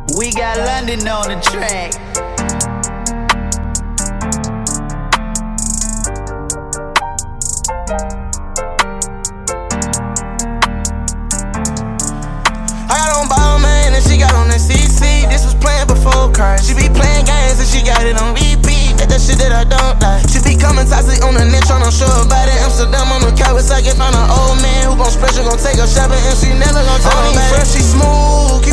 We got London on the track. I got on Ballman and she got on that CC. This was playing before Christ. She be playing games and she got it on repeat. That shit that I don't like. She be coming toxic on the net, tryna show her body. Amsterdam on the couch, I can find an old man who gon' spread, you gon' take her shopping, and she never gon' tell nobody. Fresh, she smooth.